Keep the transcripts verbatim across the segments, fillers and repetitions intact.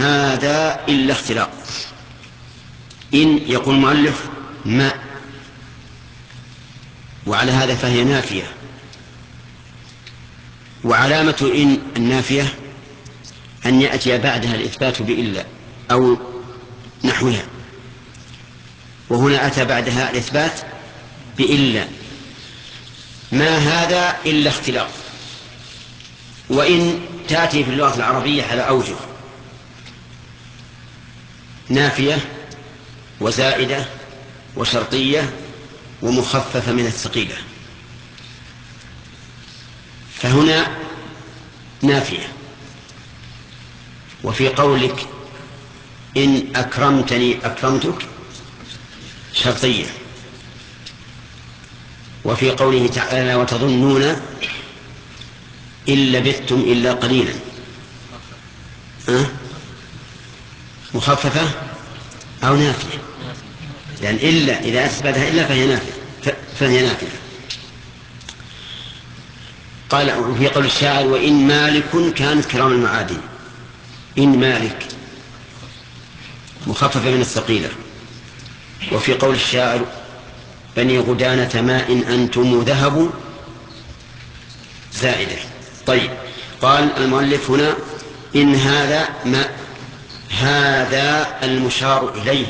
هذا إلا اختلاق. إن يقول المؤلف ما، وعلى هذا فهي نافية، وعلامة إن النافية أن يأتي بعدها الإثبات بإلا أو نحوها، وهنا أتى بعدها الإثبات بإلا. ما هذا إلا اختلاق. وإن تأتي في اللغة العربية على أوجه: نافية وزائدة وشرطية ومخففة من الثقيلة. فهنا نافية. وفي قولك إن أكرمتني أكرمتك شرطية. وفي قوله تعالى وتظنون إن لبثتم إلا قليلا أه؟ مخففة أو نافية، لأن يعني إلا إذا أثبتها إلا فهي نافية فهي نافية. قال وفي قول الشاعر وإن مالك كانت كرام المعادن. إن مالك مخففة من الثقيلة. وفي قول الشاعر بني غدانة ماء أنتم ذهب زائدة. طيب، قال المؤلف هنا إن هذا ما، هذا المشار إليه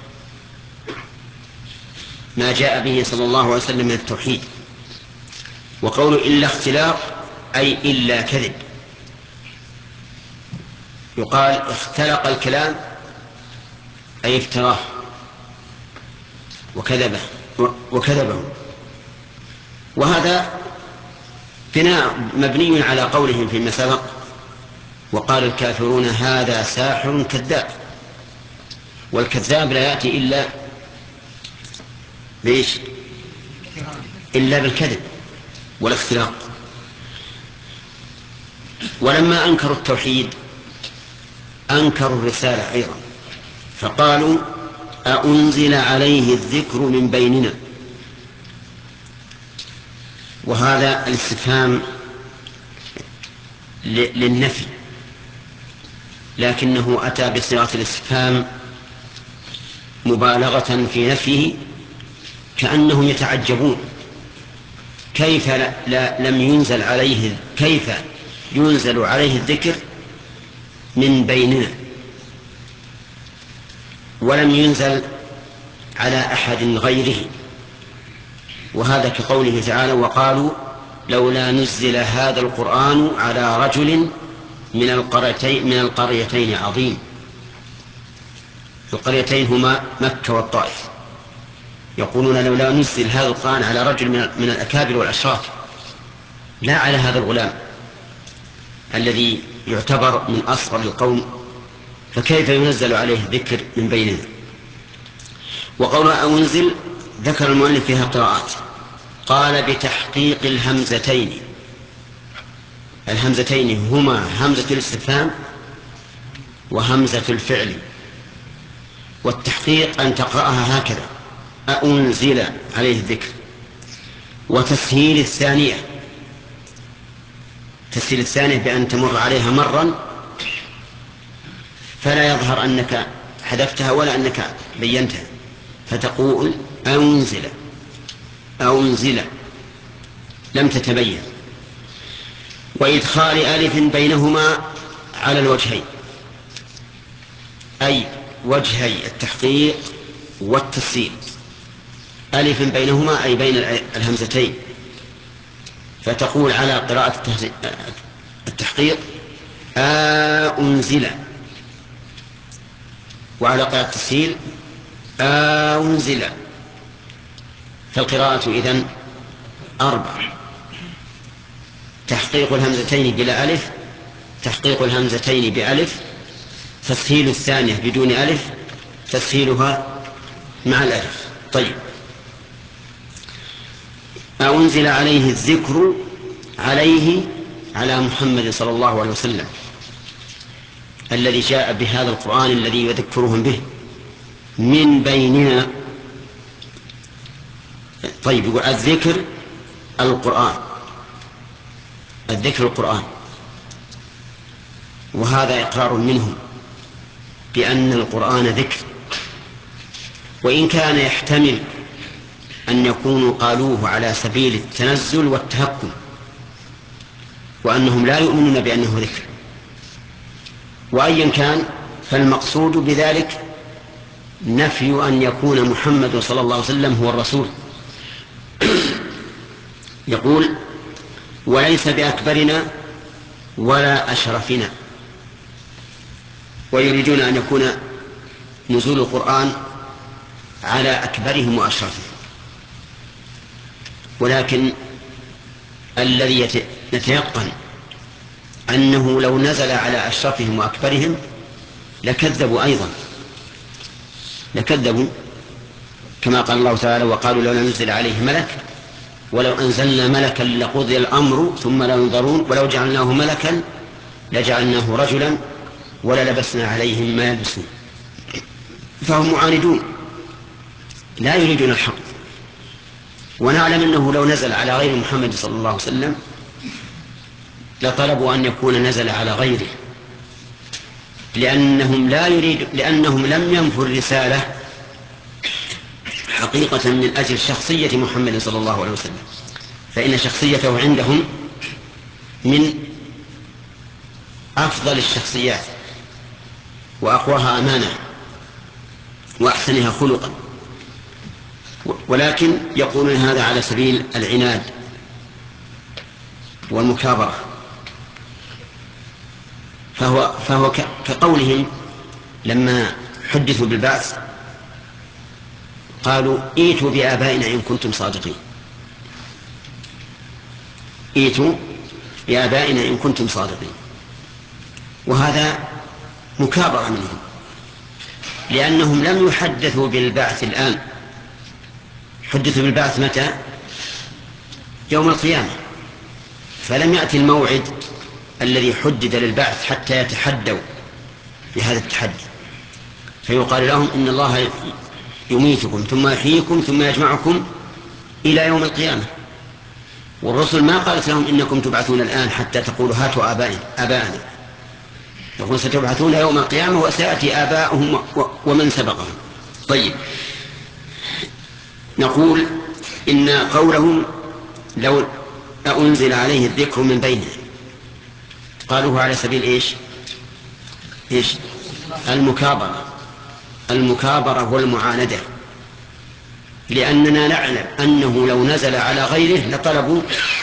ما جاء به صلى الله عليه وسلم من التوحيد. وقول إلا اختلاق أي إلا كذب. يقال اختلق الكلام أي افتراه وكذبه وكذبه. وهذا بناء مبني على قولهم فيما سبق: وقال الكافرون هذا ساحر كذاب. والكذاب لا يأتي إلا بإيش؟ إلا بالكذب والاختلاق. ولما أنكروا التوحيد أنكروا الرسالة أيضا، فقالوا أأنزل عليه الذكر من بيننا. وهذا الاستفهام للنفي، لكنه أتى بصيغة الاستفهام مبالغة في نفيه، كأنهم يتعجبون كيف لا لا لم ينزل عليه، كيف ينزل عليه الذكر من بيننا ولم ينزل على أحد غيره. وهذا كقوله تعالى وقالوا لولا نزل هذا القرآن على رجل من القريتين من القريتين عظيم. القريتين هما مكة والطائف. يقولون لولا نزل هذا القرآن على رجل من الأكابر والأشراف، لا على هذا الغلام الذي يعتبر من أصغر القوم، فكيف ينزل عليه الذكر من بيننا. وقولها أنزل ذكر المؤلف فيها قراءات. قال بتحقيق الهمزتين. الهمزتين هما همزة الاستفهام وهمزة الفعل. والتحقيق أن تقرأها هكذا أنزل عليه الذكر. وتسهيل الثانية، تسهيل الثانية بأن تمر عليها مرا فلا يظهر أنك حذفتها ولا أنك بينتها، فتقول أنزل أنزل لم تتبين. وإدخال ألف بينهما على الوجهين، أي وجهي التحقيق والتسهيل. ألف بينهما أي بين الهمزتين، فتقول على قراءة التحقيق أنزل، وعلى قراءة التسهيل أنزل. فالقراءة إذن أربع: تحقيق الهمزتين بلا ألف، تحقيق الهمزتين بألف، تسهيل الثانية بدون ألف، تسهيلها مع الألف. طيب، أنزل عليه الذكر، عليه على محمد صلى الله عليه وسلم الذي جاء بهذا القرآن الذي يذكرهم به من بيننا. طيب، يقول الذكر القرآن، الذكر القرآن، وهذا إقرار منهم بأن القرآن ذكر، وإن كان يحتمل أن يكونوا قالوه على سبيل التنزل والتهكم، وأنهم لا يؤمنون بأنه ذكر. وأيا كان فالمقصود بذلك نفي أن يكون محمد صلى الله عليه وسلم هو الرسول. يقول: وليس بأكبرنا ولا أشرفنا. ويريدون أن يكون نزول القرآن على أكبرهم وأشرفهم، ولكن الذي نتيقن أنه لو نزل على أشرفهم وأكبرهم لكذبوا أيضا، لكذبوا كما قال الله تعالى: وقالوا لو نزل عليه ملك ولو أنزلنا ملكا لقضي الأمر ثم لا ينظرون ولو جعلناه ملكا لجعلناه رجلا وللبسنا عليهم ما يلبسون. فهم معاندون لا يريدون الحق. ونعلم أنه لو نزل على غير محمد صلى الله عليه وسلم لطلبوا أن يكون نزل على غيره، لأنهم لا يريد لأنهم لم ينفوا الرسالة حقيقة من أجل شخصية محمد صلى الله عليه وسلم، فإن شخصيته عندهم من أفضل الشخصيات وأقواها أمانة وأحسنها خلقا، ولكن يقولون هذا على سبيل العناد والمكابرة. فهو, فهو كقولهم لما حدثوا بالبعث قالوا: ائتوا بآبائنا إن كنتم صادقين، ائتوا بآبائنا إن كنتم صادقين. وهذا مكابرة منهم، لأنهم لم يحدثوا بالبعث الآن، حدثوا بالبعث متى؟ يوم القيامة، فلم يأتي الموعد الذي حدد للبعث حتى يتحدوا بهذا التحدي، فيقال لهم: إن الله يميتكم ثم يحييكم ثم يجمعكم إلى يوم القيامة. والرسل ما قالت لهم: إنكم تبعثون الآن حتى تقولوا هاتوا آباءنا، يقول: ستبعثون يوم القيامة وسيأتي آباؤهم ومن سبقهم. طيب، نقول إن قولهم لو أنزل عليه الذكر من بينه قالوه على سبيل إيش؟ إيش؟ المكابرة، المكابرة والمعاندة، لأننا نعلم أنه لو نزل على غيره لطلبوا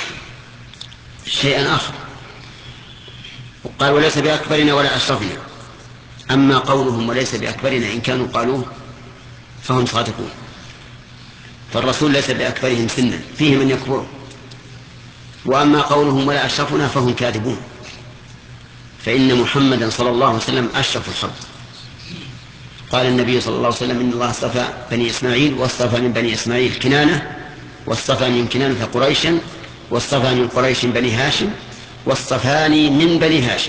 شيئا آخر. وقال: وليس بأكبرنا ولا أشرفنا. أما قولهم وليس بأكبرنا إن كانوا قالوه فهم صادقون، فالرسول ليس بأكبرهم سنا، فيه من يكبره. وأما قولهم ولا أشرفنا فهم كاذبون، فإن محمدا صلى الله عليه وسلم أشرف الخلق. قال النبي صلى الله عليه وسلم: إن الله اصطفى بني إسماعيل واصطفى من بني إسماعيل كنانة، واصطفى من كنانة قريشا، واصطفى من قريش بني هاشم، واصطفاني من بني هاشم.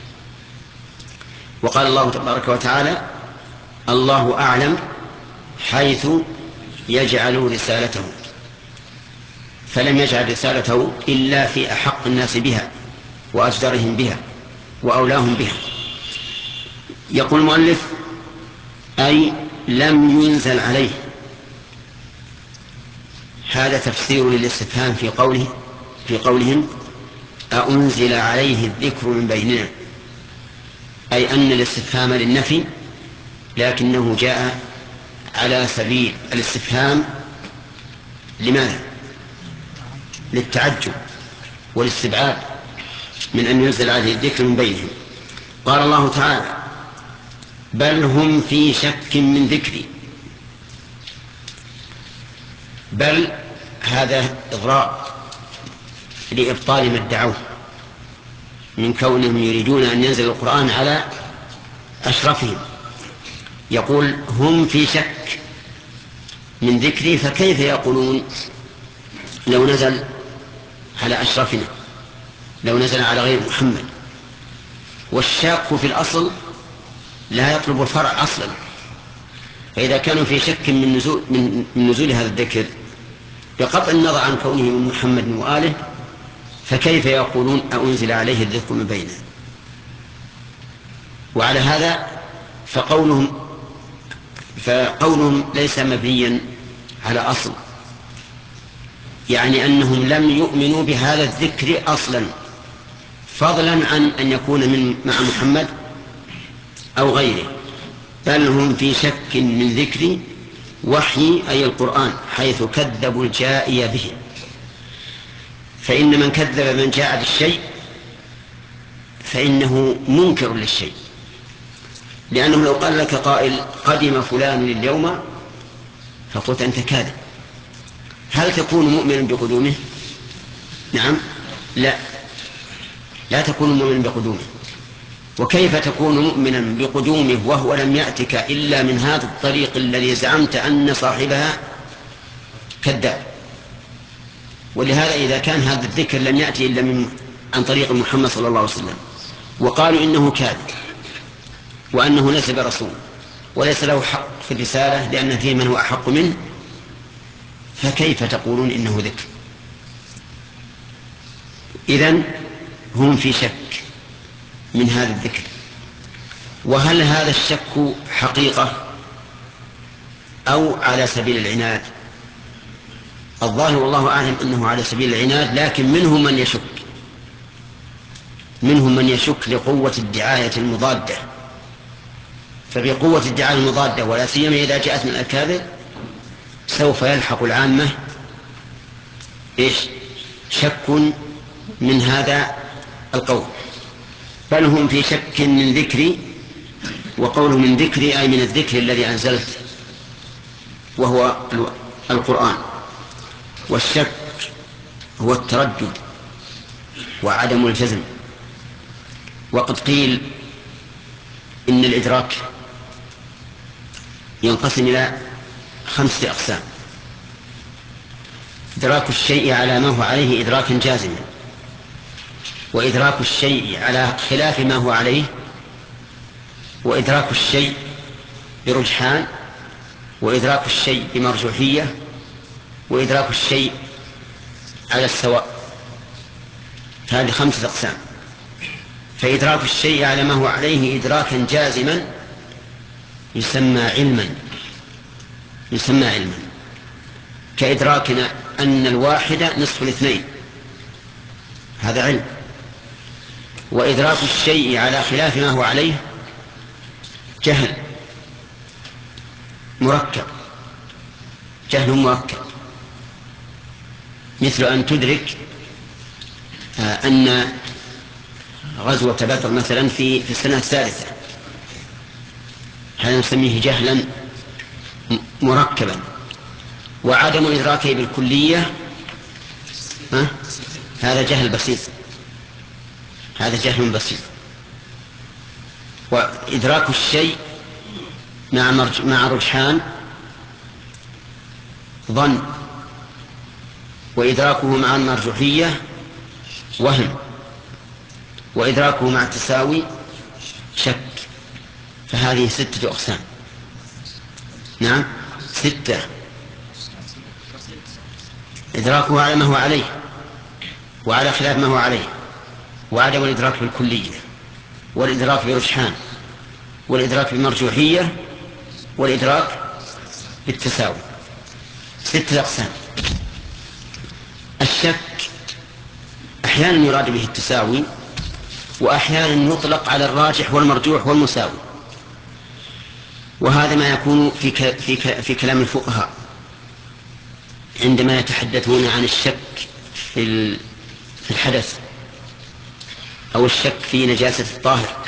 وقال الله تبارك وتعالى: الله أعلم حيث يجعل رسالته، فلم يجعل رسالته إلا في أحق الناس بها وأجدرهم بها وأولاهم بها. يقول المؤلف: أي لم ينزل عليه. هذا تفسير للاستفهام في قوله في قولهم: أأنزل عليه الذكر من بيننا، أي أن الاستفهام للنفي، لكنه جاء على سبيل الاستفهام لماذا؟ للتعجب والاستبعاد من أن ينزل عليه الذكر من بينهم. قال الله تعالى: بل هم في شك من ذكري. بل هذا إضرار لإبطال ما ادعوه من كونهم يريدون أن ينزل القرآن على أشرفهم. يقول: هم في شك من ذكري، فكيف يقولون لو نزل على أشرفنا، لو نزل على غير محمد؟ والشاك في الأصل لا يطلب الفرع أصلا، فإذا كانوا في شك من نزول, من نزول هذا الذكر بقطع النظر عن كونه من محمد وآله، فكيف يقولون أنزل عليه الذكر من بينه؟ وعلى هذا فقولهم فقولهم ليس مبنيا على أصل، يعني أنهم لم يؤمنوا بهذا الذكر أصلا، فضلا عن أن يكون من مع محمد أو غيره، بل هم في شك من ذكر وحي أي القرآن، حيث كذبوا الجائي به. فإن من كذب من جاء بالشيء فإنه منكر للشيء، لأنه لو قال لك قائل قدم فلان اليوم فقلت أنت كاذب، هل تكون مؤمنا بقدومه؟ نعم، لا لا تكون مؤمنا بقدومه. وكيف تكون مؤمنا بقدومه وهو لم يأتك إلا من هذا الطريق الذي زعمت أن صاحبها كذاب؟ ولهذا إذا كان هذا الذكر لم يأتي إلا من عن طريق محمد صلى الله عليه وسلم، وقالوا إنه كاذب وأنه ليس برسول وليس له حق في الرسالة لأن فيه من هو أحق منه، فكيف تقولون إنه ذكر؟ إذن هم في شك من هذا الذكر. وهل هذا الشك حقيقة أو على سبيل العناد؟ الظاهر والله أعلم أنه على سبيل العناد، لكن منهم من يشك منهم من يشك لقوة الدعاية المضادة. فبقوة الدعاية المضادة ولا سيما إذا جاءت من الأكابر سوف يلحق العامة إيش؟ شك من هذا القول. بل هم في شك من ذكري، وقوله من ذكري أي من الذكر الذي أنزلت وهو القرآن. والشك هو التردد وعدم الجزم. وقد قيل إن الإدراك ينقسم إلى خمسة أقسام: إدراك الشيء على ما هو عليه إدراكا جازما، وإدراك الشيء على خلاف ما هو عليه، وإدراك الشيء برجحان، وإدراك الشيء بمرجوحية، وإدراك الشيء على السواء. هذه خمسة أقسام. فإدراك الشيء على ما هو عليه إدراكا جازما يسمى علما يسمى علما كإدراكنا أن الواحد نصف الاثنين، هذا علم. وإدراك الشيء على خلاف ما هو عليه جهل مركب جهل مركب مثل أن تدرك أن غزوة بدر مثلا في في السنة الثالثة، هذا نسميه جهلا مركبا. وعدم إدراكه بالكلية ها؟ هذا جهل بسيط هذا جهل بسيط. وإدراك الشيء مع مرج... مع رجحان ظن، وإدراكه مع المرجوحية وهم، وإدراكه مع التساوي شك. فهذه ستة أقسام. نعم ستة: إدراكه على ما هو عليه وعلى خلاف ما هو عليه، وعدم الإدراك بالكلية، والإدراك برجحان، والإدراك بالمرجوحية، والإدراك بالتساوي. ستة أقسام. الشك أحيانا يراد به التساوي، وأحيانا يطلق على الراجح والمرجوح والمساوي، وهذا ما يكون في ك... في ك... في كلام الفقهاء عندما يتحدثون عن الشك في الحدث أو الشك في نجاسة الطاهر،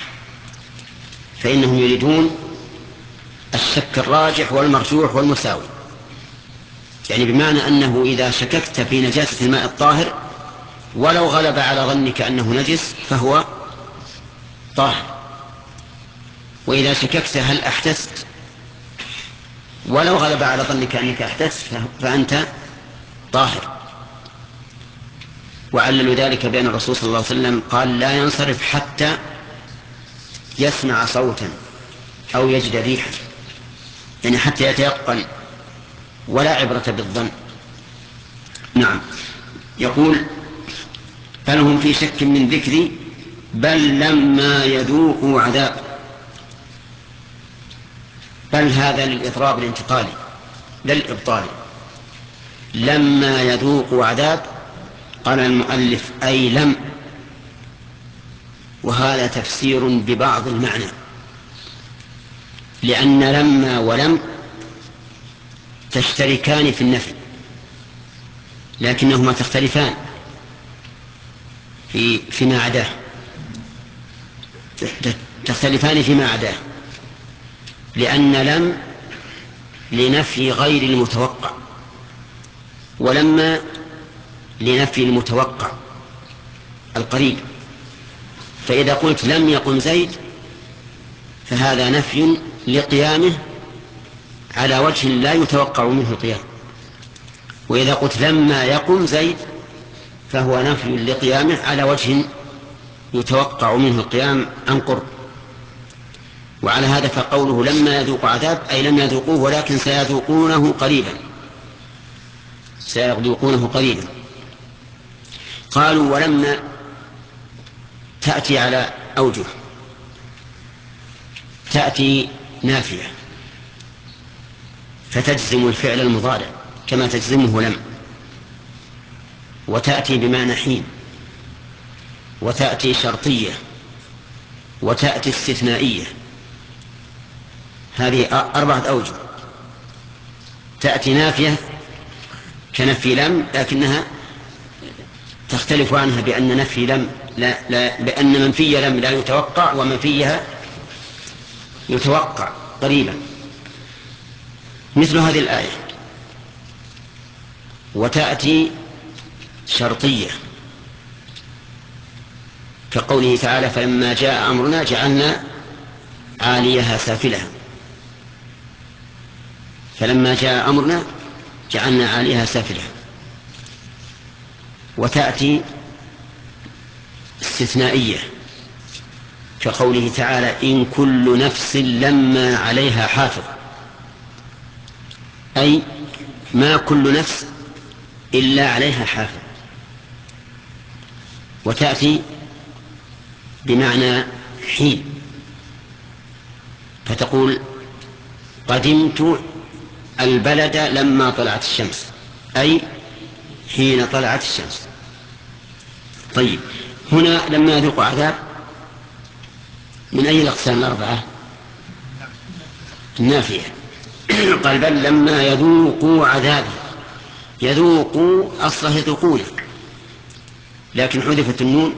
فإنهم يريدون الشك الراجح والمرجوح والمساوي، يعني بمعنى أنه إذا شككت في نجاسة الماء الطاهر ولو غلب على ظنك أنه نجس فهو طاهر، وإذا شككت هل أحدثت ولو غلب على ظنك أنك أحدثت فأنت طاهر. وعللوا ذلك بأن الرسول صلى الله عليه وسلم قال لا ينصرف حتى يسمع صوتا أو يجد ريحا، يعني حتى يتيقن، ولا عبرة بالظن. نعم. يقول بل هم في شك من ذكري بل لما يذوقوا عذاب. بل هذا للإضراب الانتقالي لا الإبطالي. لما يذوقوا عذاب قال المؤلف أي لم، وهذا تفسير ببعض المعنى، لأن لما ولم تشتركان في النفي لكنهما تختلفان في فيما عداه، تختلفان فيما عداه، لأن لم لنفي غير المتوقع، ولما لنفي المتوقع القريب. فإذا قلت لم يقم زيد فهذا نفي لقيامه على وجه لا يتوقع منه القيام، وإذا قلت لما يقم زيد فهو نفي لقيامه على وجه يتوقع منه القيام عن قرب. وعلى هذا فقوله لما يذوق عذاب أي لم يذوقوه ولكن سيذوقونه قريبا، سيذوقونه قريبا. قالوا ولما تأتي على أوجه، تأتي نافية فتجزم الفعل المضارع كما تجزمه لم، وتأتي بمعنى حين، وتأتي شرطية، وتأتي استثنائية. هذه أربعة أوجه. تأتي نافية كنفي لم لكنها تختلف عنها بأن نفي لم لا, لا بأن منفي لم لا يتوقع ومنفيها يتوقع قريبا، مثل هذه الآية. وتأتي شرطية كقوله تعالى فلما جاء أمرنا جعلنا عاليها سافلها، فلما جاء أمرنا جعلنا عاليها سافلها. وتأتي استثنائية كقوله تعالى إن كل نفس لما عليها حافظ، أي ما كل نفس إلا عليها حافظ. وتأتي بمعنى حين فتقول قدمت البلد لما طلعت الشمس، أي حين طلعت الشمس. طيب هنا لما يذوق عذاب من أي الأقسام الأربعة؟ النافية. قال بل لما يذوقوا عذاب، يذوقوا أصله يذوقون لكن حذفت النون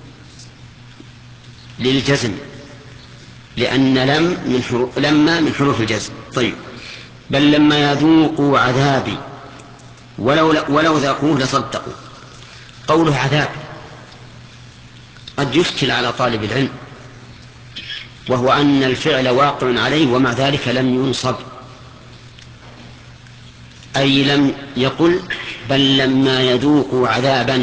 للجزم لأن لم من حروف لما من حروف الجزم. طيب بل لما يذوقوا عذابي ولو, ولو ذاقوه لصدقوا. قوله عذاب قد يشكل على طالب العلم، وهو أن الفعل واقع عليه ومع ذلك لم ينصب، أي لم يقل بل لما يذوقوا عذابا،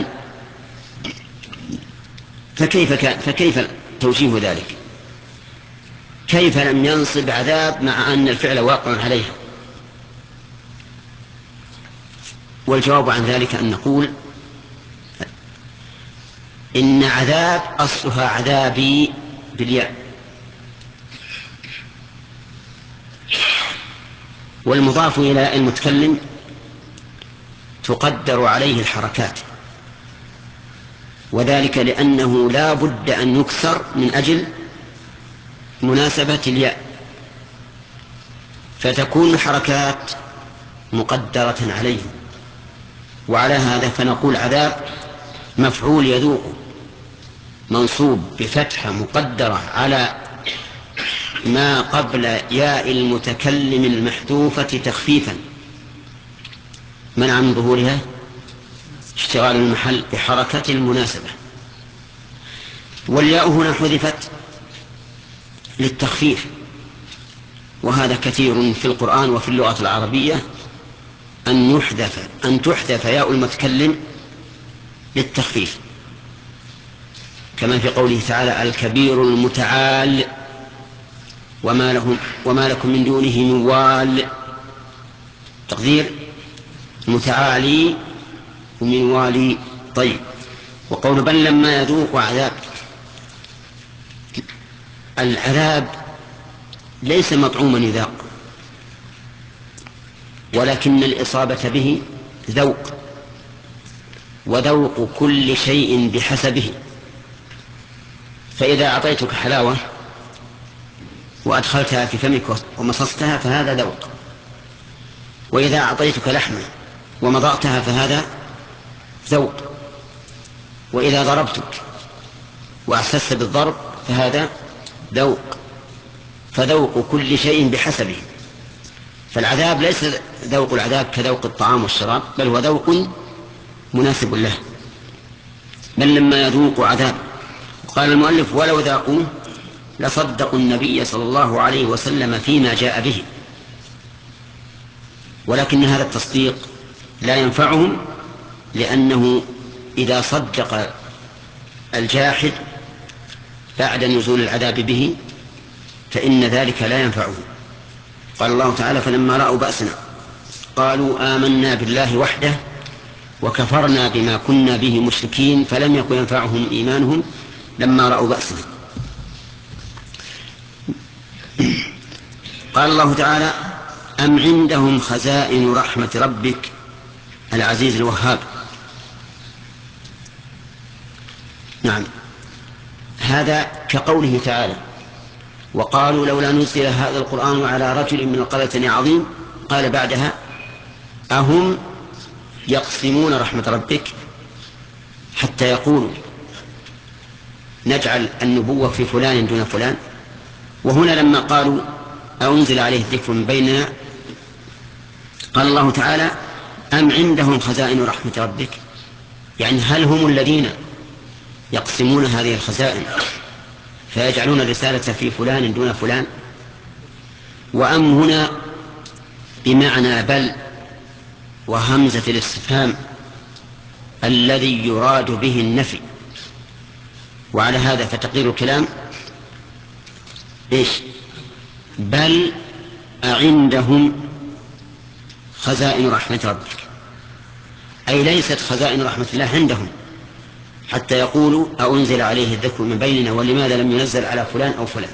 فكيف, فكيف توجيه ذلك؟ كيف لم ينصب عذاب مع أن الفعل واقع عليه؟ والجواب عن ذلك أن نقول إن عذاب أصلها عذابي بالياء، والمضاف إلى المتكلم تقدر عليه الحركات، وذلك لأنه لا بد أن يكسر من أجل مناسبة الياء، فتكون الحركات مقدرة عليه. وعلى هذا فنقول عذاب مفعول يذوق منصوب بفتحة مقدرة على ما قبل ياء المتكلم المحذوفة تخفيفا منع من ظهورها اشتغال المحل بحركة المناسبة. والياء هنا حذفت للتخفيف، وهذا كثير في القرآن وفي اللغة العربية أن يحذف أن تحذف ياء المتكلم للتخفيف، كما في قوله تعالى الكبير المتعال وما لهم وما لكم من دونه من وال، تقدير متعالي ومن والي. طيب وقول بل لما يذوق عذاب، العذاب ليس مطعوما يذاق ولكن الإصابة به ذوق، وذوق كل شيء بحسبه. فإذا أعطيتك حلاوة وأدخلتها في فمك ومصصتها فهذا ذوق، وإذا أعطيتك لحمة ومضغتها فهذا ذوق، وإذا ضربتك وأحسست بالضرب فهذا ذوق. فذوق كل شيء بحسبه. فالعذاب ليس ذوق العذاب كذوق الطعام والشراب، بل هو ذوق مناسب له، بل لما يذوق عذاب. قال المؤلف: ولو ذاقوه لصدقوا النبي صلى الله عليه وسلم فيما جاء به، ولكن هذا التصديق لا ينفعهم، لأنه إذا صدق الجاحد بعد نزول العذاب به فإن ذلك لا ينفعه. قال الله تعالى: فلما رأوا بأسنا قالوا آمنا بالله وحده وكفرنا بما كنا به مشركين فلم يكن ينفعهم إيمانهم لما رأوا بأسنا. قال الله تعالى: أم عندهم خزائن رحمة ربك العزيز الوهاب. نعم، هذا كقوله تعالى: وقالوا لولا نزل هذا القرآن على رجل من القريتين عظيم. قال بعدها: أهم يقسمون رحمة ربك، حتى يقولوا نجعل النبوة في فلان دون فلان. وهنا لما قالوا أنزل عليه الذكر من بيننا قال الله تعالى: أم عندهم خزائن رحمة ربك، يعني هل هم الذين يقسمون هذه الخزائن فيجعلون الرسالة في فلان دون فلان؟ وأم هنا بمعنى بل، وهمزة الاستفهام الذي يراد به النفي. وعلى هذا فتقدير الكلام إيش؟ بل أعندهم خزائن رحمة ربك، أي ليست خزائن رحمة الله عندهم حتى يقولوا أنزل عليه الذكر من بيننا ولماذا لم ينزل على فلان أو فلان.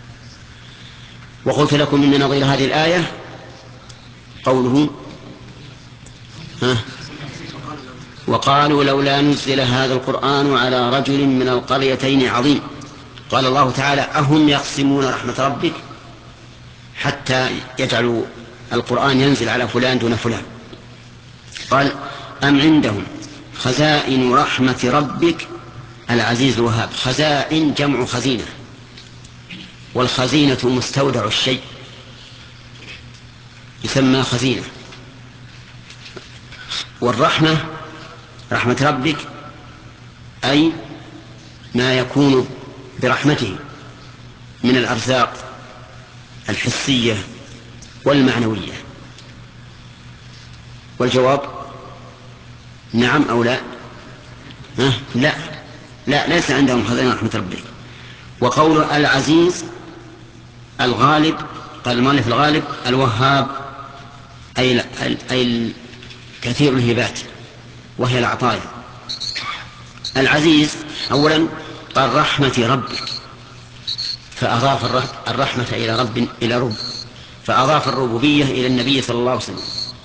وقلت لكم إن نظير هذه الآية قوله: ها وقالوا لولا نزل هذا القرآن على رجل من القريتين عظيم. قال الله تعالى: أهم يقسمون رحمة ربك حتى يجعلوا القرآن ينزل على فلان دون فلان. قال: أم عندهم خزائن رحمة ربك العزيز الوهاب. خزائن جمع خزينة، والخزينة مستودع الشيء يسمى خزينة. والرحمة رحمة ربك أي ما يكون برحمته من الأرزاق الحسية والمعنوية. والجواب نعم أو لا؟ أه؟ لا لا ليس عندهم خزائن رحمة ربك. وقول العزيز الغالب، قال المؤلف الغالب الوهاب أي, أي كثير الهبات وهي العطايا. العزيز أولا قال رحمة ربك، فأضاف الرحمة إلى رب إلى رب فأضاف الربوبية إلى النبي صلى الله عليه وسلم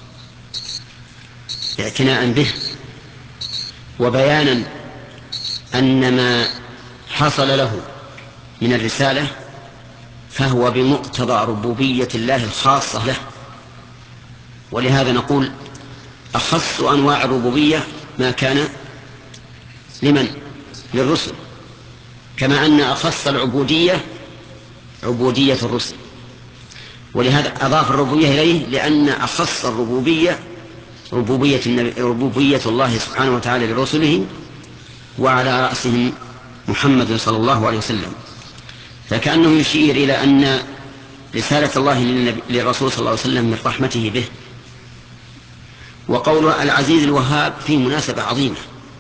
اعتناء به وبيانا أن ما حصل له من الرسالة فهو بمقتضى ربوبية الله الخاصة له. ولهذا نقول أخص أنواع الربوبية ما كان لمن؟ للرسل، كما أن أخص العبودية عبودية الرسل. ولهذا أضاف الربوبية إليه لأن أخص الربوبية ربوبية, ربوبية الله سبحانه وتعالى لرسله، وعلى رأسهم محمد صلى الله عليه وسلم. فكأنه يشير إلى أن رسالة الله للرسول صلى الله عليه وسلم من رحمته به. وقول العزيز الوهاب في مناسبة عظيمة.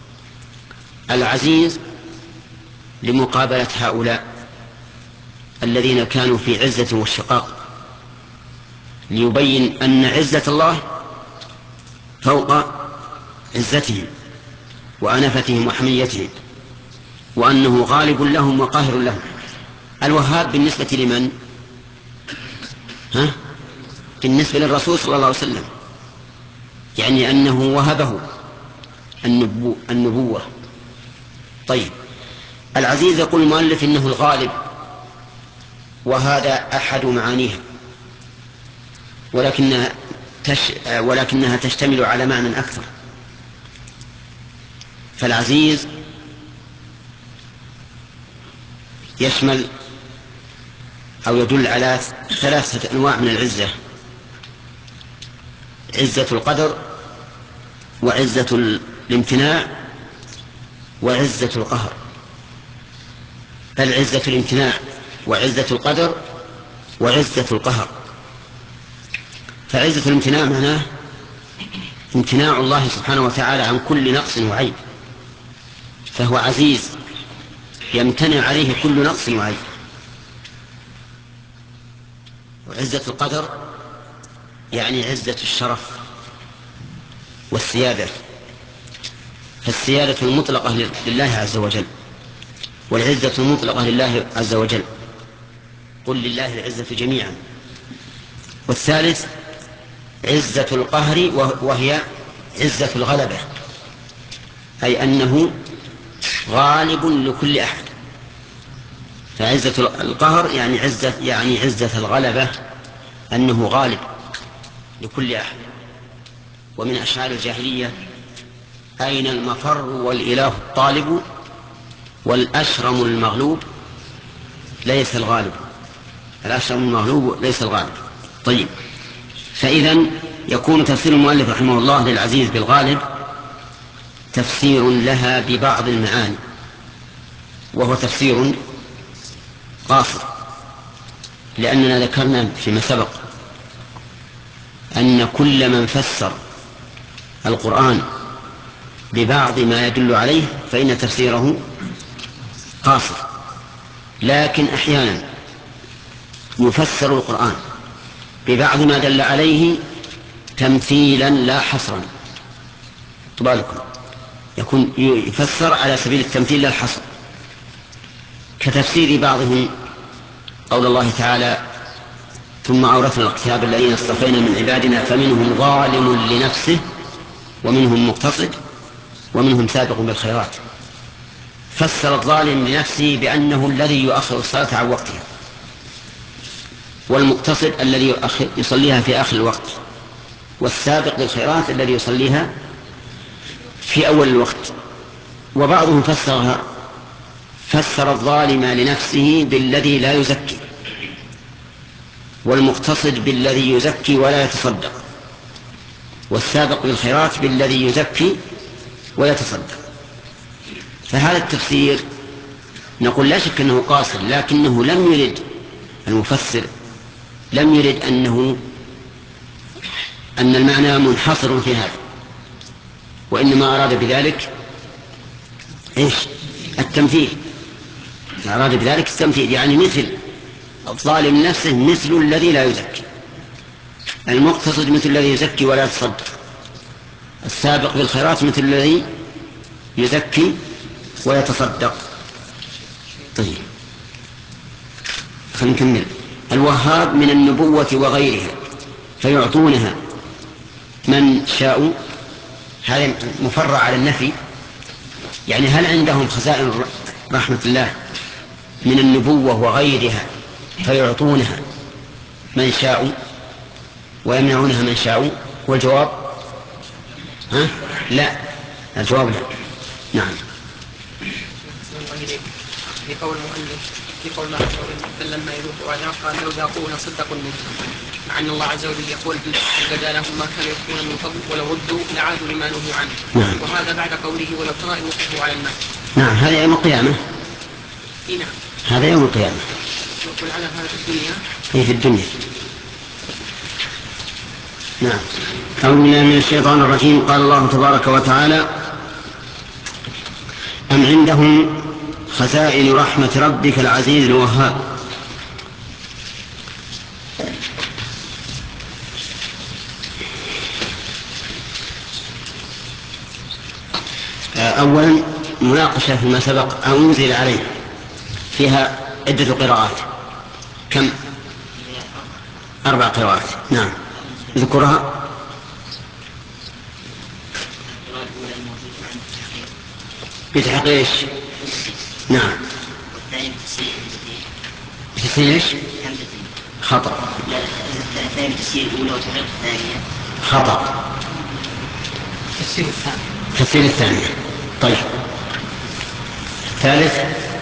العزيز لمقابلة هؤلاء الذين كانوا في عزة وشقاق، ليبين أن عزة الله فوق عزتهم وأنفتهم وحميتهم، وأنه غالب لهم وقاهر لهم. الوهاب بالنسبة لمن؟ ها؟ بالنسبة للرسول صلى الله عليه وسلم، يعني أنه وهبه النبو النبوة. طيب، العزيز يقول المؤلف إنه الغالب، وهذا أحد معانيها، ولكنها, تش... ولكنها تشتمل على معنى أكثر. فالعزيز يشمل أو يدل على ثلاثة أنواع من العزة: عزة القدر، وعزة الامتناع، وعزة القهر. بل عزة الامتناع وعزة القدر وعزة القهر. فعزة الامتناع معناه امتناع الله سبحانه وتعالى عن كل نقص وعيب، فهو عزيز يمتنع عليه كل نقص وعيب. وعزة القدر يعني عزة الشرف والسيادة، فالسيادة المطلقة لله عز وجل، والعزة المطلقة لله عز وجل، قل لله العزة جميعا. والثالث عزة القهر، وهي عزة الغلبة، أي أنه غالب لكل أحد. فعزة القهر يعني عزة يعني عزة الغلبة، أنه غالب لكل أحد. ومن أشعار الجاهلية: أين المفر والإله الطالب، والأشرم المغلوب ليس الغالب. الأشرم المغلوب ليس الغالب. طيب، فإذن يكون تفسير المؤلف رحمه الله للعزيز بالغالب تفسير لها ببعض المعاني، وهو تفسير قاصر، لأننا ذكرنا فيما سبق أن كل من فسر القرآن ببعض ما يدل عليه فإن تفسيره قاصر. لكن أحيانا يفسر القرآن ببعض ما دل عليه تمثيلا لا حصرا. تبالكم يكون يفسر على سبيل التمثيل لا الحصر، كتفسير بعضهم قول الله تعالى: ثم أورثنا الكتاب الذين اصطفينا من عبادنا فمنهم ظالم لنفسه ومنهم مقتصد ومنهم سابق بالخيرات. فسر الظالم لنفسه بأنه الذي يؤخر الصلاة عن وقتها، والمقتصد الذي يصليها في آخر الوقت، والسابق بالخيرات الذي يصليها في أول الوقت. وبعضهم فسرها فسر الظالم لنفسه بالذي لا يزكي، والمقتصد بالذي يزكي ولا يتصدق، والسابق بالخيرات بالذي يزكي ويتصدق. فهذا التفسير نقول لا شك أنه قاصر، لكنه لم يرد المفسر لم يرد أنه أن المعنى منحصر في هذا، وإنما أراد بذلك إيش؟ التمثيل. أراد بذلك التمثيل، يعني مثل الظالم نفسه مثل الذي لا يزكي، المقتصد مثل الذي يزكي ولا يتصدق، السابق بالخيرات مثل الذي يزكي ويتصدق. طيب، خلينا نكمل. الوهاب من النبوة وغيرها فيعطونها من شاء. هذا مفرع على النفي، يعني هل عندهم خزائن رحمة الله من النبوة وغيرها فيعطونها من شاء ويمنعونها من شاء؟ والجواب ها؟ لا، الجواب لا. نعم. في قول المؤلف في قول الله عز وجل: لما يذوقوا عذاب قال لو ذاقوه لصدقوا منه، مع أن الله عز وجل يقول: بدا لهم ما كانوا يخفون من قبل ولو ردوا لعادوا لما نهوا عنه. نعم. وهذا بعد قوله: ولو ترى إذ وقفوا على النار. نعم، هذا يوم القيامة. إيه نعم. هذا يوم القيامة. يقول على هذا في الدنيا. إيه في الدنيا. نعم. أعوذ بالله من الشيطان الرجيم. قال الله تبارك وتعالى: أم عندهم خزائن رحمة ربك العزيز الوهاب. أولا مناقشة فيما سبق أنزل عليه، فيها عدة قراءات. كم؟ أربع قراءات. نعم، اذكرها. بتحقيق ايش؟ نعم. بتسهيل ايش؟ خطأ. الثاني تسهيل الأولى وتحقيق الثانية خطأ. تفسير الثاني. تفسير الثانية. طيب. ثالث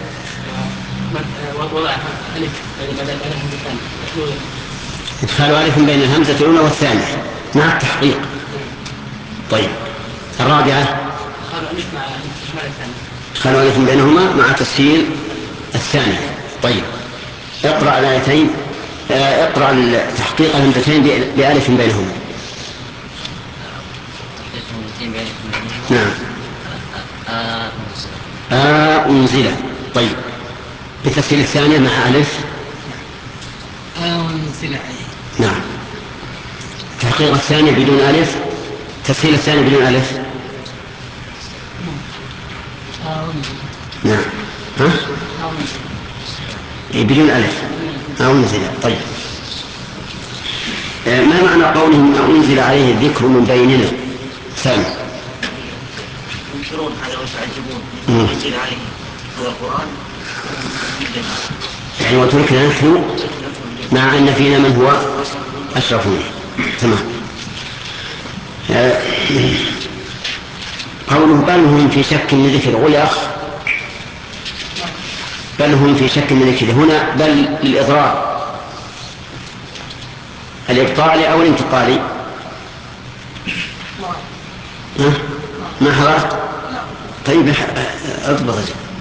وضع ألف بدل ألف الثاني. إدخال ألف بين الهمزة الأولى والثانية مع التحقيق. طيب. الرابعة إدخال ألف مع إجمال الثاني. إدخال ألف بينهما مع تسهيل الثانية. طيب. اقرأ الآيتين. اقرأ تحقيق الهمزتين بألف بينهما. نعم. آه أنزل. طيب. بتسهيل الثانية مع ألف. آه أنزل. نعم. تحقيق الثانية بدون ألف. تسهيل الثانية بدون ألف. نعم. ها؟ إيه بدون ألف. أو أنزل. طيب. ما معنى قولهم أنزل عليه الذكر من بيننا؟ سامي. ينكرون هذا ويتعجبون أنزل عليه هذا القرآن يعني وتركنا نحن مع أن فينا من هو أشرف منه. تمام. قوله بل هم في شك من ذكر. قول يا أخ بل هم في شك من ذكر. هنا بل للإضرار الإبطالي أو الانتقالي؟ ها؟ ما حضرت؟ طيب اضبط.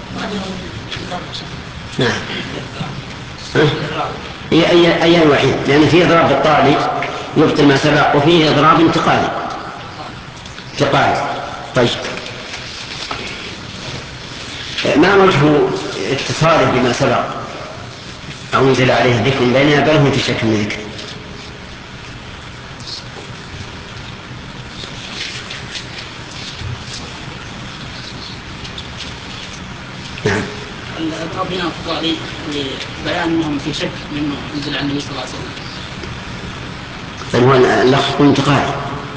نعم. أي أي أي أنواعين؟ لأن فيه إضراب بالطالي يبطل ما سبق وفيه إضراب انتقالي. انتقالي. طيب. ما وجه اتصاله بما سبق أو أنزل عليه ذكر بيننا بل هم في شك من ذكر؟ نعم. الأضراب هنا الطالي لبيان أنهم في شك منه أنزل عن النبي صلى الله عليه وسلم. طيب هو اللفظ انتقالي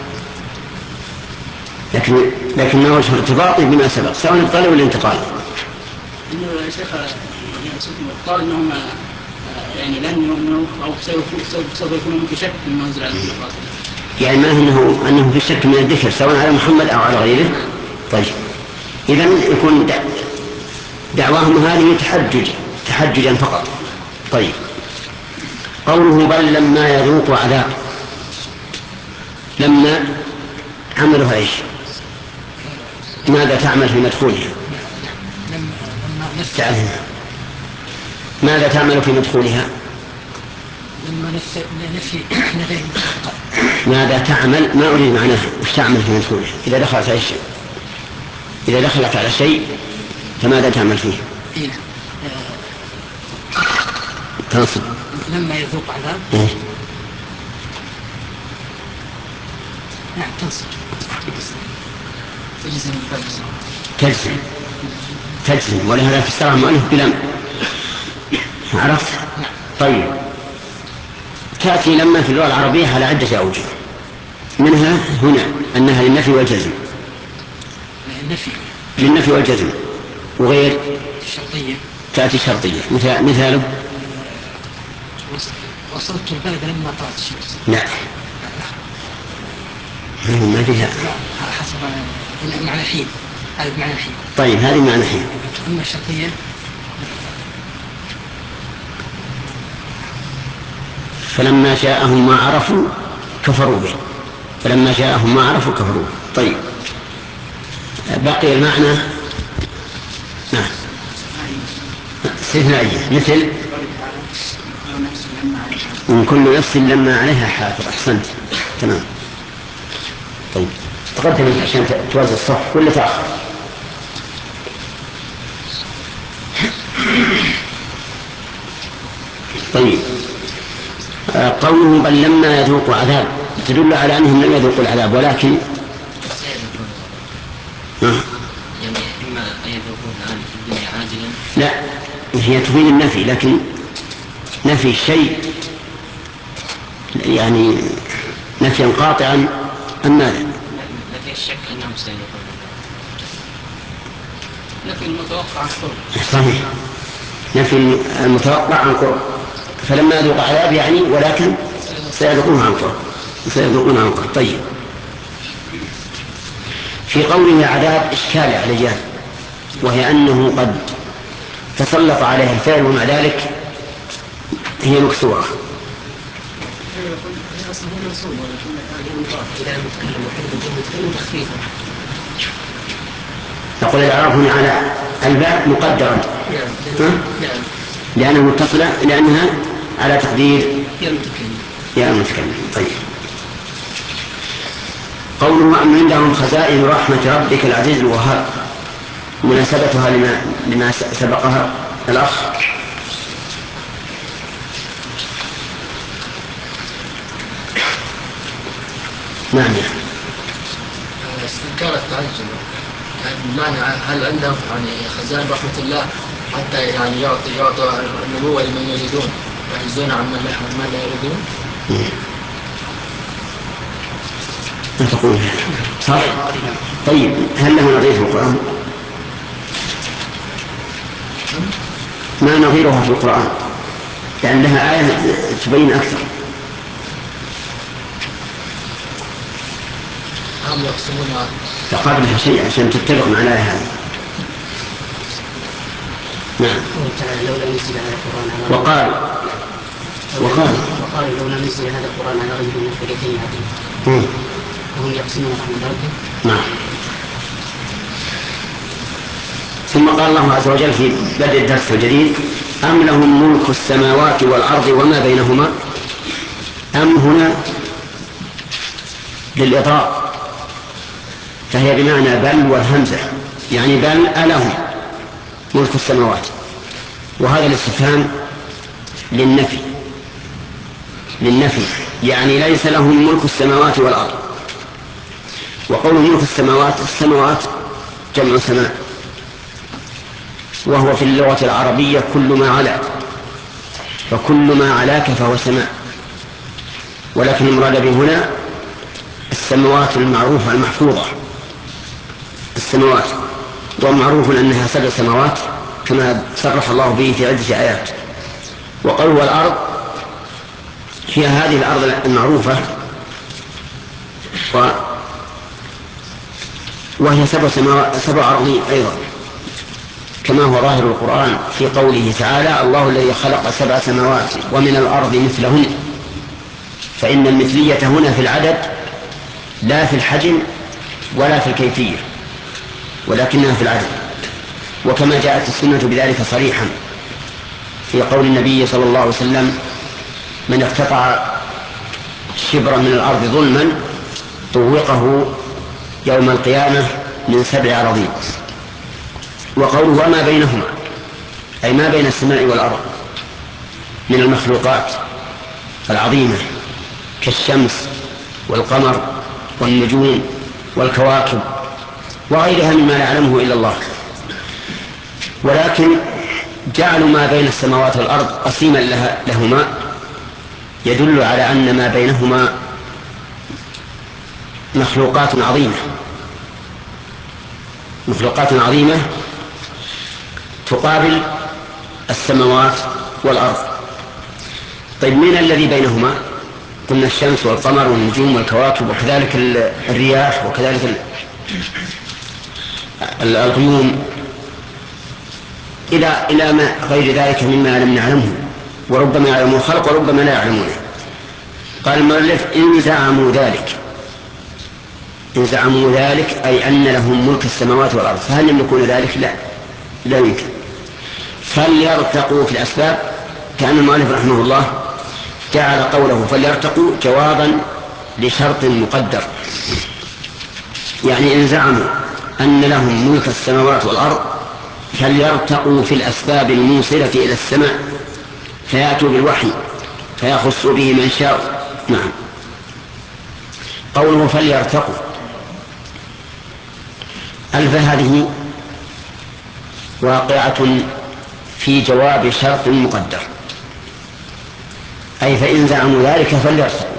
لكن لكن ما وجه ارتباطه بما سبق سواء الانتقالي ولا الانتقالي؟ إنه يا شيخ قال إنهم يعني لن يؤمنوا أو سوف يكونوا في شك مما أنزل على النبي صلى الله عليه وسلم. يعني ما أنه أنه في شك من الذكر سواء على محمد أو على غيره. طيب إذن يكون دعواهم هذه تحجج تحججا فقط. طيب. قوله بل لما يذوق عذاب. لما عملها ايش؟ ماذا تعمل في مدخولها؟ تعلمها. ماذا تعمل في مدخولها؟ ماذا تعمل؟ ما أريد معناها. وش تعمل في مدخولها؟ إذا دخلت على شيء إذا دخلت على شيء فماذا تعمل فيه؟ تنصب. لما يذوق عذاب. إيه؟ نعم تنصب. تجزم تجزم تجزم ولهذا فسرها المؤلف بلم. عرفت؟ طيب. تأتي لما في اللغة العربية على عدة أوجه منها هنا أنها للنفي والجزم. النفي للنفي والجزم. وغير الشرطية تأتي شرطية. مثاله وصلت البلد لما طلعت الشمس. لا ما فيها. حسب معنى حين. هذا معنى حين. طيب هذه معنى حين. أما الشرطية فلما جاءهم ما عرفوا كفروا به. فلما جاءهم ما عرفوا كفروا به. طيب بقي المعنى. نعم استثنائية مثل من كل نفس لما عليها حافظ. أحسنت. تمام. طيب تقدم عشان توازي الصف ولا تأخر؟ طيب. قوله بل لما يذوق عذاب تدل على أنهم لم يذوقوا العذاب ولكن يعني إما أن يذوقون الآن في الدنيا عاجلا. لا هي تفيد النفي لكن نفي الشيء يعني نفيا قاطعا. أما نفي الشك أنهم سيذوقون. نفي المتوقع عن قرب. صحيح، نفي المتوقع عن قرب، فلما يذوق عذاب يعني ولكن سيذوقون عن قرب، سيذوقون عن قرب. طيب، في قوله عذاب إشكال عليان، وهي أنه قد تسلط عليها الفعل ومع ذلك هي مكسورة. نقول الإعراب هنا على الباء مقدرا لأنها متصلة، لأنها على تقدير يا المتكلم. طيب، قوله أم عندهم خزائن رحمة ربك العزيز الوهاب، مناسبتها لما, لما سبقها الأخ. نعم، استنكار التعجب، يعني بمعنى هل عندهم يعني خزائن رحمة الله حتى يعني يعطي يعطي النبوة لمن يريدون ويعزون عمن من لا يريدون؟ ما تقول صح؟ طيب، هل له نظير في القرآن؟ ما نظيرها في القرآن؟ لأن لها آية تبين أكثر. هم يقسمون تقابلها شيء عشان تتفق مع الآية هذه. نعم. وقال وقال وقال لولا نزل هذا القرآن على رجل من القريتين عظيم وهم يقسمون رحمة ربهم. نعم. ثم قال الله عز وجل في بدء الدرس الجديد: أم لهم ملك السماوات والأرض وما بينهما. أم هنا للإضراب، فهي بمعنى بل والهمزة، يعني بل ألهم ملك السماوات، وهذا الاستفهام للنفي للنفي يعني ليس لهم ملك السماوات والأرض. وقول ملك السماوات، السماوات جمع سماء، وهو في اللغة العربية كل ما علا، فكل ما علاك فهو سماء، ولكن المراد به هنا السماوات المعروفة المحفوظة، السماوات، ومعروف أنها سبع سماوات كما صرح الله به في عدة آيات. وقول والأرض هي هذه الأرض المعروفة، وهي سبع سماوات سبع أراضين أيضا، كما هو ظاهر القرآن في قوله تعالى: الله الذي خلق سبع سماوات ومن الأرض مثلهن. فإن المثلية هنا في العدد لا في الحجم ولا في الكيفية، ولكنها في العدد، وكما جاءت السنة بذلك صريحا في قول النبي صلى الله عليه وسلم: من اقتطع شبرا من الأرض ظلما طوقه يوم القيامة من سبع أراضين. وقوله وما بينهما أي ما بين السماء والأرض من المخلوقات العظيمة كالشمس والقمر والنجوم والكواكب وغيرها مما لا يعلمه إلا الله. ولكن جعلوا ما بين السماوات والأرض قسيما لها لهما يدل على أن ما بينهما مخلوقات عظيمة مخلوقات عظيمة تقابل السماوات والأرض. طيب، من الذي بينهما؟ قلنا الشمس والقمر والنجوم والكواكب، وكذلك الرياح، وكذلك الغيوم، إلى إلى ما غير ذلك مما لم نعلمه، وربما يعلمون الخلق وربما لا يعلمونه. قال المؤلف: إن زعموا ذلك إن زعموا ذلك أي أن لهم ملك السماوات والأرض، فهل يملكون ذلك؟ لا لا يمكن. فليرتقوا في الأسباب، كأن المؤلف رحمه الله جعل قوله فليرتقوا جوابا لشرط مقدر، يعني إن زعموا أن لهم ملك السماوات والأرض فليرتقوا في الأسباب الموصلة إلى السماء فيأتوا بالوحي فيخصوا به من شاء. نعم. قوله فليرتقوا، ألف هذه واقعة في جواب شرط مقدر، أي فإن زعموا ذلك فليرتقوا.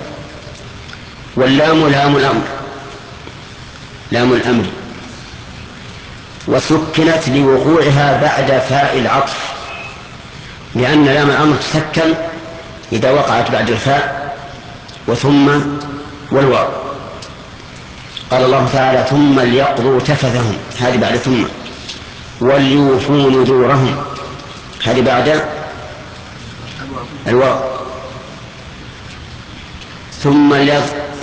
واللام لام الأمر لام الأمر وسكنت لوقوعها بعد فاء العطف، لأن لام الأمر تسكن إذا وقعت بعد الفاء وثم والواو. قال الله تعالى ثم ليقضوا تفثهم، هذه بعد ثم، وليوفوا نذورهم، هذه بعد الواو. ثم ليض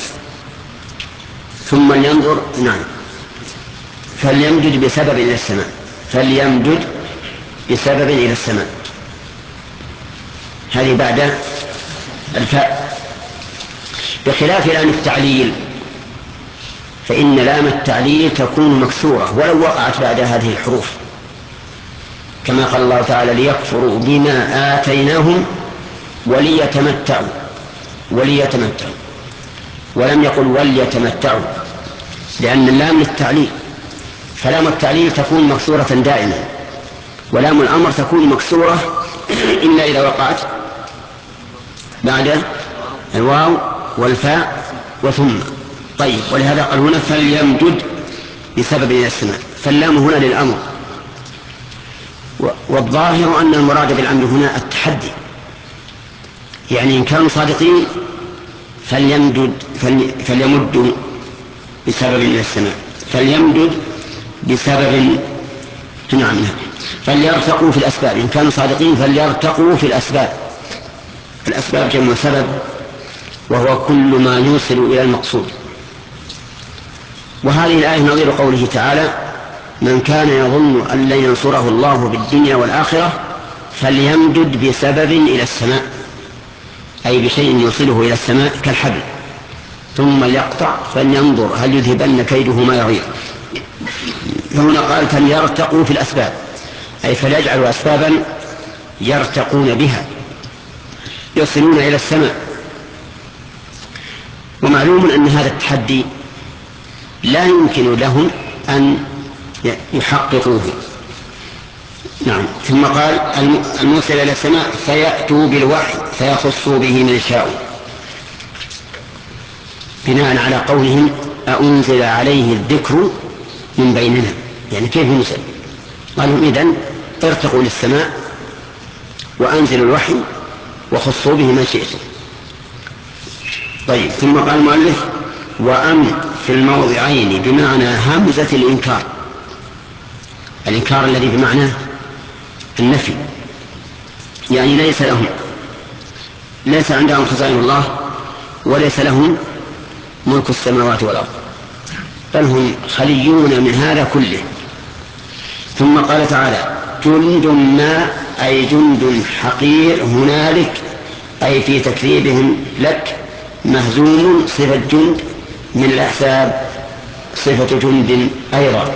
ثم لينظر، نعم، فليمدد بسبب إلى السماء، فليمدد بسبب إلى السماء، هذه بعد الفاء. بخلاف لام التعليل، فإن لام التعليل تكون مكسورة ولو وقعت بعد هذه الحروف، كما قال الله تعالى ليكفروا بما آتيناهم وليتمتعوا، وليتمتعوا، ولم يقل وليتمتعوا، لأن اللام للتعليل، فلام التعليل تكون مكسورة دائما، ولام الأمر تكون مكسورة إلا إذا وقعت بعد الواو والفاء وثم. طيب، ولهذا قال هنا فليمدد بسبب إلى السماء، فاللام هنا للأمر. والظاهر أن المراد بالأمر هنا التحدي، يعني إن كانوا صادقين فليمدد فليمدوا بسبب إلى السماء، فليمدد بسبب، نعم، فليرتقوا في الأسباب، إن كانوا صادقين فليرتقوا في الأسباب. الأسباب جمع سبب، وهو كل ما يوصل إلى المقصود. وهذه الآية نظير قوله تعالى من كان يظن أن لن ينصره الله بالدنيا والآخرة فليمدد بسبب إلى السماء، أي بشيء يوصله إلى السماء كالحبل، ثم ليقطع فلينظر هل يذهبن كيده ما يغيظ. فهنا قال فليرتقوا في الأسباب، أي فليجعلوا أسبابا يرتقون بها يصلون إلى السماء. ومعلوم أن هذا التحدي لا يمكن لهم أن يحققوه. نعم. ثم قال الموصل إلى السماء فيأتوا بالوحي فيخصوا به من شاء، بناء على قولهم أأنزل عليه الذكر من بيننا، يعني كيف ينزل؟ قالوا إذن ارتقوا للسماء وأنزلوا الوحي وخصوا به من شئتم. طيب، ثم قال المؤلف وأن في الموضعين بمعنى همزة الإنكار، الإنكار الذي بمعنى النفي، يعني ليس لهم ليس عندهم خزائن الله وليس لهم ملك السماوات والأرض، بل هم خليون من هذا كله. ثم قال تعالى جند ما، أي جند حقير هنالك، أي في تكذيبهم لك، مهزوم صفة جند من الأحساب صفة جند أيضا.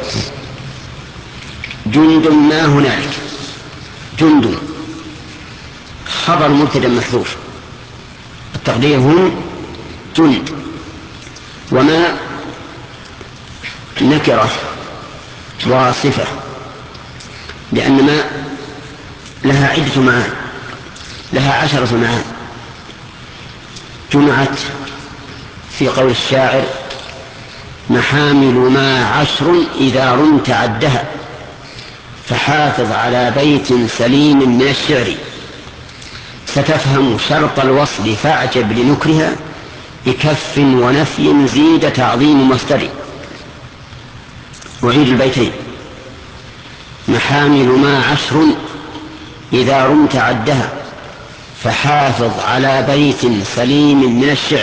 جند ما هنالك، جند خبر مبتدأ محذوف، التقدير هم جند، وما نكرة وصفة، لأن ما لها عدة معان، لها عشرة معان، جمعت في قول الشاعر محامل ما عشر إذا رمت عدها، فحافظ على بيت سليم من الشعر، ستفهم شرط الوصل فاعجب لنكرها، بكف ونفي زيد تعظيم مصدر. وعيد البيتين محامل ما عشر إذا رمت عدها، فحافظ على بيت سليم من الشعر،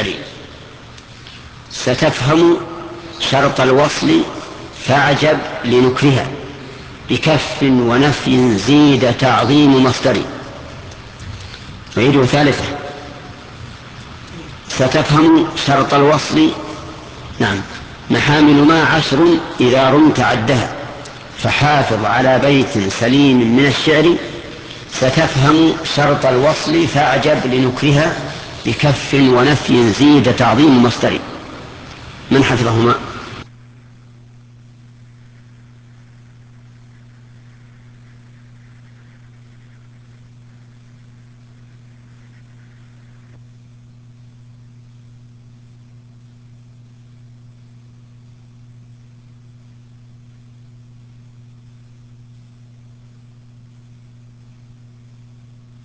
ستفهم شرط الوصل فاعجب لنكرها، بكف ونفي زيد تعظيم مصدر. وعيد ثالثة ستفهم شرط الوصل، نعم، محامل ما عشر إذا رمت عدها، فحافظ على بيت سليم من الشعر، ستفهم شرط الوصل فاعجب لنكرها، بكف ونفي زيد تعظيم مصدر. من حفظهما؟